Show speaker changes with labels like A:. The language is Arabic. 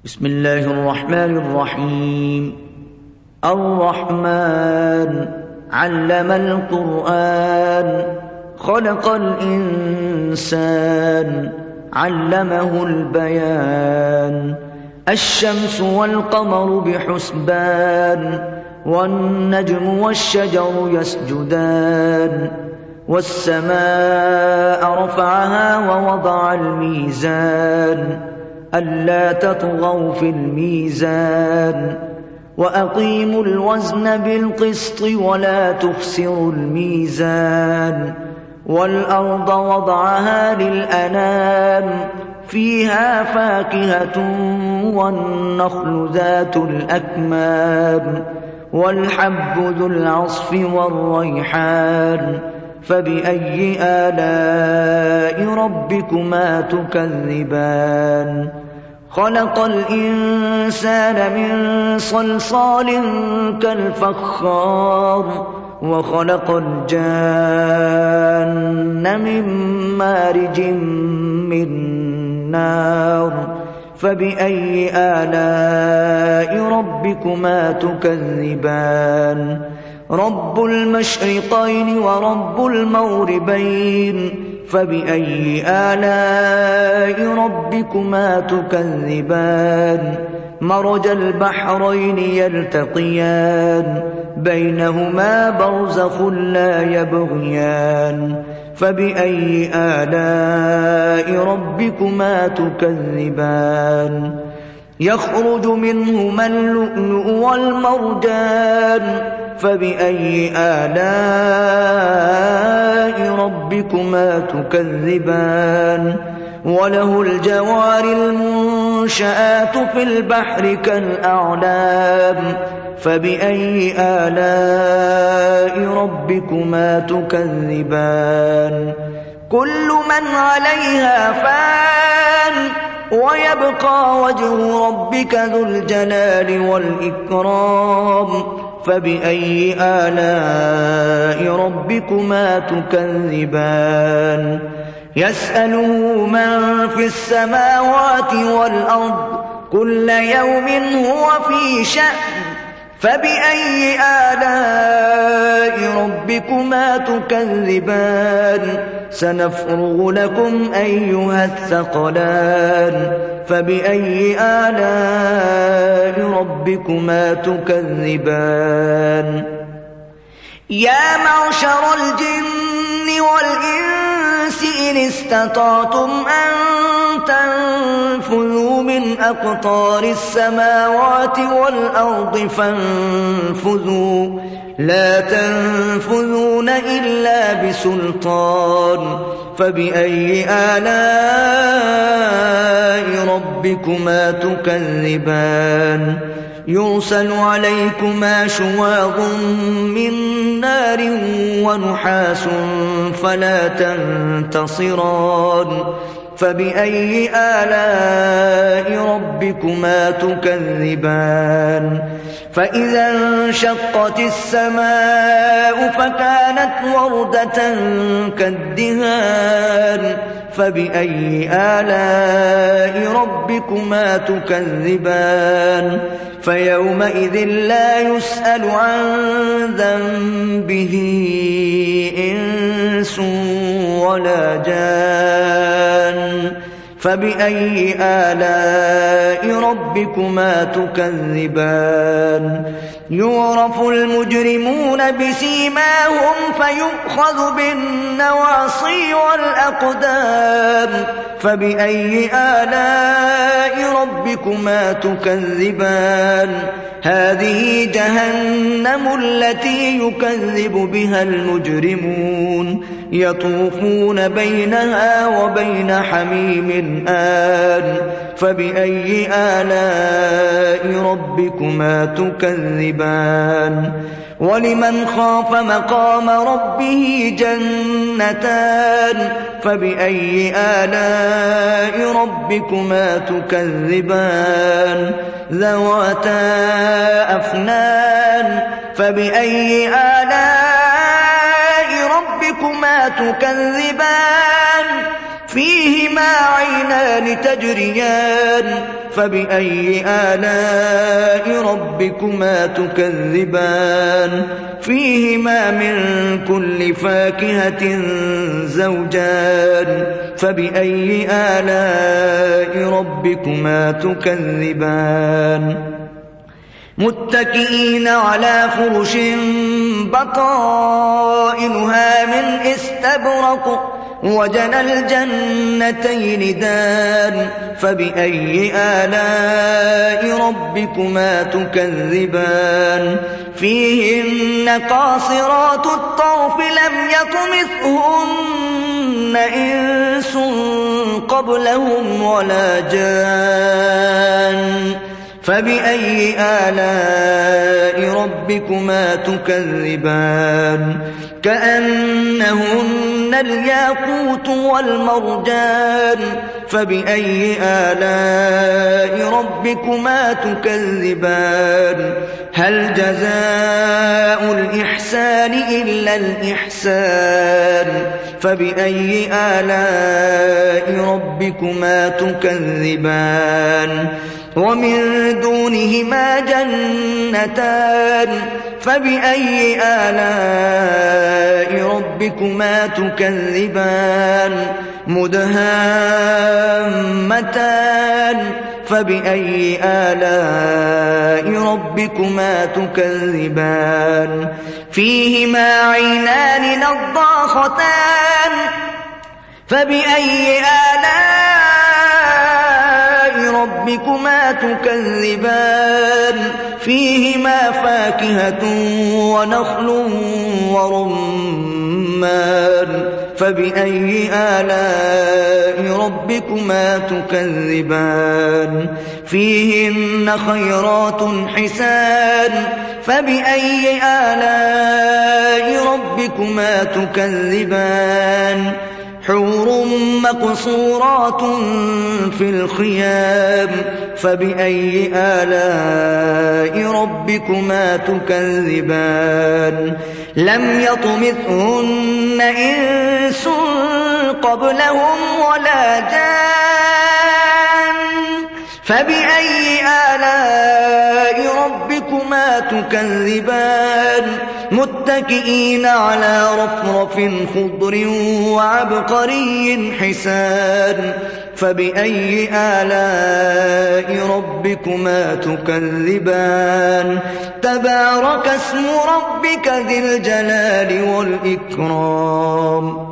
A: بسم الله الرحمن الرحيم. الرحمن علم القرآن خلق الإنسان علمه البيان. الشمس والقمر بحسبان والنجم والشجر يسجدان. والسماء رفعها ووضع الميزان ألا تطغوا في الميزان وأقيموا الوزن بالقسط ولا تخسروا الميزان. والأرض وضعها للأنام فيها فاكهة والنخل ذات الأكمام والحب ذو العصف والريحان. فبأي آلاء ربكما تكذبان؟ خلق الإنسان من صلصال كالفخار وخلق الجان من مارج من نار. فبأي آلاء ربكما تكذبان؟ رب المشرقين ورب المغربين. فبأي آلاء ربكما تكذبان؟ مرج البحرين يلتقيان بينهما برزخ لا يبغيان. فبأي آلاء ربكما تكذبان؟ يخرج منهما اللؤلؤ والمرجان. فبأي آلاء ربكما تكذبان؟ وله الجوار المنشآت في البحر كالأعلام. فبأي آلاء ربكما تكذبان؟ كل من عليها فان ويبقى وجه ربك ذو الجلال والإكرام. فبأي آلاء ربكما تكذبان؟ يسأله من في السماوات والأرض كل يوم هو في شأن. فبأي آلاء ربكما تكذبان؟ سنفرغ لكم أيها الثقلان. فبأي آلاء ربكما تكذبان؟ يا معشر الجن والإنس إن استطعتم أن تنفذوا من أقطار السماوات والأرض فانفذوا لا تنفذون إلا بسلطان. فبأي آلاء ربكما تكذبان؟ يرسل عليكما شواظ من نار ونحاس فلا تنتصران. فبأي آلاء ربكما تكذبان؟ فإذا انشقت السماء فكانت وردة كالدهان. فبأي آلاء ربكما تكذبان؟ فيومئذ لا يسأل عن ذنبه إنس ولا جان. فبأي آلاء ربكما تكذبان؟ يعرف المجرمون بسيماهم فيؤخذ بالنواصي والأقدام. فبأي آلاء ربكما تكذبان؟ هذه جهنم التي يكذب بها المجرمون يطوفون بينها وبين حميم آن. فبأي آلاء ربكما تكذبان؟ ولمن خاف مقام ربه جنتان. فبأي آلاء ربكما تكذبان؟ ذواتا أفنان. فبأي آلاء ربكما تكذبان؟ فيهما عينان تجريان فبأي آلاء ربكما تكذبان فيهما من كل فاكهة زوجان فبأي آلاء ربكما تكذبان متكئين على فرش بطائنها من استبرق وجنى الجنتين دان فبأي آلاء ربكما تكذبان فيهن قاصرات الطرف لم يطمثهن إنس قبلهم ولا جان فبأي آلاء ربكما تكذبان كأنهن الياقوت والمرجان فبأي آلاء ربكما تكذبان هل جزاء الإحسان إلا الإحسان فبأي آلاء ربكما تكذبان ومن دونهما جنتان فبأي آلاء ربكما تكذبان مدهامتان فبأي آلاء ربكما تكذبان فيهما عينان نضاختان فبأي آلاء ربكما تكذبان فيهما فاكهة ونخل ورمان فبأي آلاء ربكما تكذبان فيهن خيرات حسان فبأي آلاء ربكما تكذبان حور مقصورات في الخيام فبأي آلاء ربكما تكذبان لم يطمثهن إنس قبلهم ولا جان فبأي آلاء ربكما تكذبان متكئين على رفرف خضر وعبقري حسان فبأي آلاء ربكما تكذبان تبارك اسم ربك ذي الجلال والإكرام